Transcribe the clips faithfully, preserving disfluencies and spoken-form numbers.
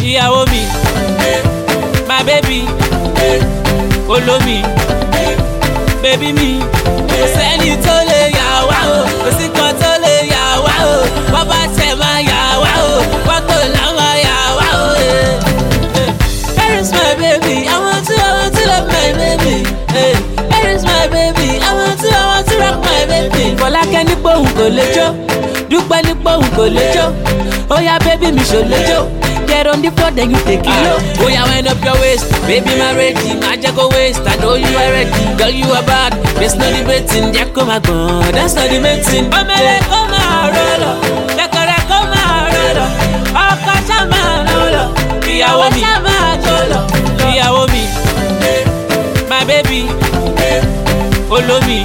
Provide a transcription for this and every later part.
ìyàwó mi, my baby, olómi, baby mi, kò sẹ́ni tó lè yà wá o, kò sí kan tó lè yà wá o, wọ́n bá tẹ̀ máa yà wá o, wọ́n kò láwọn yà wá o. Where is my baby? I want to, I want to love my baby. Hey, where is my baby? I want to, I want to rock my baby. Fọlákẹ́ nípò òun kò lè jó, Dúpẹ́ nípò òun kò lè jó, ó yá baby mi ṣò lè jó. Get on the floor, then you take it low. Oh yeah, wind up your waist, baby, my ready. I just go waist, I know you are ready. Girl, you are bad, there's no debating. Yeah, come on, that's not debating. I'm a come on, roll up. Let her come on, roll up. Oh, catch a man, roll up. Ìyàwó mi, ìyàwó mi, my baby, olómi,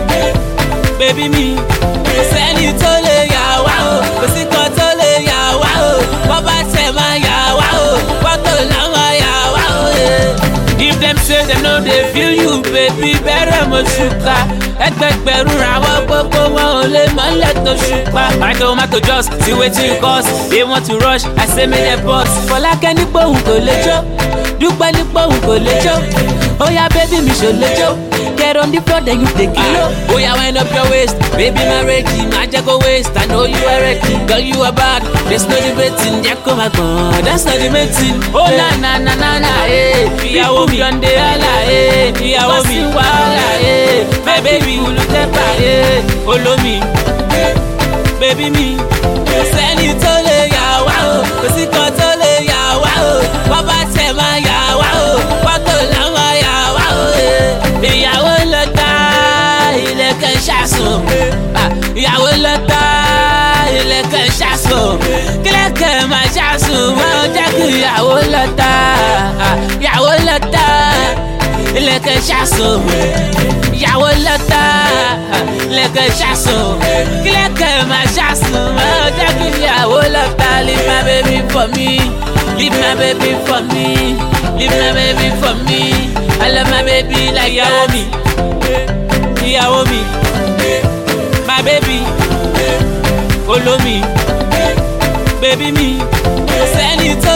baby mi. Kò sẹ́ni tó lè yà wá o, kò sí kan tó lè yà wá o. Wọ́n bá tẹ̀ máa yà wá o, wọ́n kò láwọn yà wá o. If them say them no dey feel you, baby, bẹ̀rẹ̀ mo ṣùkà. Ẹgbẹgbẹ̀rún ràwọ̀ gbogbo wọn ò lè mọ́lẹ̀ tó ṣùpá. My tomato just see wetin you cause. They want to rush, I say make them pause. Fọlákẹ́ nípò òun kò lè jó, Dúpẹ́ nípò òun kò lè jó. Oh yeah, baby, mi ṣò lè jó. Get on the floor, then you take it low. Oh yeah, wind up your waist, baby, my ready. I just go waist, I know you are ready. Girl, you are bad, there's no debating. Yeah, come on, that's not debating. Oh na na na na na, eh. Ìyàwó mi, John de ala, eh. Ìyàwó mi, wàhálà, eh. My baby, olùtẹ́pà, eh. Olómi, baby mi. Kò sẹ́ni tó lè yà wá o, kò sí kan tó lè yà wá o. Wọ́n bá tẹ̀ máa yà wá o, wọ́n kò láwọn yà wá o. Ìyàwó lọ ta ìlẹ̀kẹ̀ ṣàṣùn, ìyàwó lọ ta ìlẹ̀kẹ̀ ṣàṣùn, kílẹ̀kẹ̀ máa ṣàṣùn máa jẹ́ kí ìyàwó lọ ta, ìyàwó lọ ta ìlẹ̀kẹ̀ ṣàṣùn, ìyàwó lọ ta ìlẹ̀kẹ̀ ṣàṣùn, kílẹ̀kẹ̀ máa ṣàṣùn máa jẹ́ kí ìyàwó lọ ta. Leave my baby for me, leave my baby for me, leave my baby for me. I love my baby like ìyàwó mi, ìyàwó mi, my baby, olómi, baby mi. Kò sẹ́ni tó